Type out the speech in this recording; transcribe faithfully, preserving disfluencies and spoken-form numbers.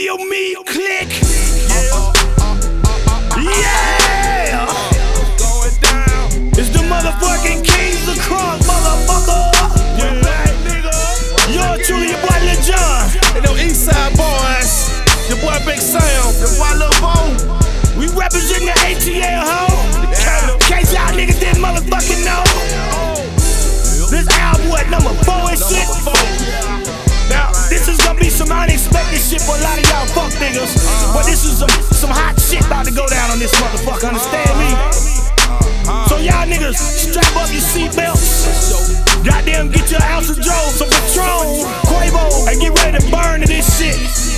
Kill me, click. Yeah! Going down. It's the motherfucking Kings of Crunk, motherfucker. Yeah, right, nigga. Yours truly, your boy Lil Jon. And them Eastside boys. Your boy Big Sam. Your boy Lil Bo. We represent the A T L, ho. Yeah. In case y'all niggas didn't motherfucking know. This album what, number four and shit. Now, this is gonna be some unexpected shit for a lot of y'all fuck niggas. But this is some, some hot shit about to go down on this motherfucker, understand me? So y'all niggas, strap up your seatbelts. Goddamn, get your ounce of Joe, some Patron, Quavo, and get ready to burn to this shit.